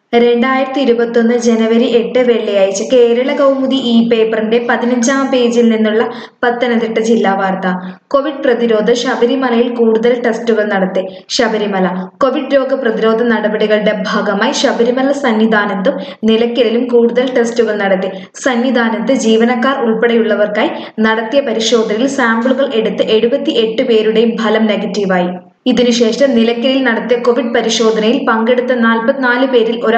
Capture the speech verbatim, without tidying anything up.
രണ്ടായിരത്തി ഇരുപത്തൊന്ന് ജനുവരി എട്ട് വെള്ളിയാഴ്ച കേരള കൗമുദി ഈ പേപ്പറിന്റെ പതിനഞ്ചാം പേജിൽ നിന്നുള്ള പത്തനംതിട്ട ജില്ലാ വാർത്ത. കോവിഡ് പ്രതിരോധ ശബരിമലയിൽ കൂടുതൽ ടെസ്റ്റുകൾ നടത്തി. ശബരിമല കോവിഡ് രോഗ പ്രതിരോധ നടപടികളുടെ ഭാഗമായി ശബരിമല സന്നിധാനത്തും നിലയ്ക്കലിലും കൂടുതൽ ടെസ്റ്റുകൾ നടത്തി. സന്നിധാനത്ത് ജീവനക്കാർ ഉൾപ്പെടെയുള്ളവർക്കായി നടത്തിയ പരിശോധനയിൽ സാമ്പിളുകൾ എടുത്ത് എഴുപത്തി എട്ട് പേരുടെയും ഫലം നെഗറ്റീവായി. ഇതിനുശേഷം നിലയ്ക്കലിൽ നടത്തിയ കോവിഡ് പരിശോധനയിൽ പങ്കെടുത്ത നാൽപ്പത്തിനാല് പേരിൽ ഒരാൾ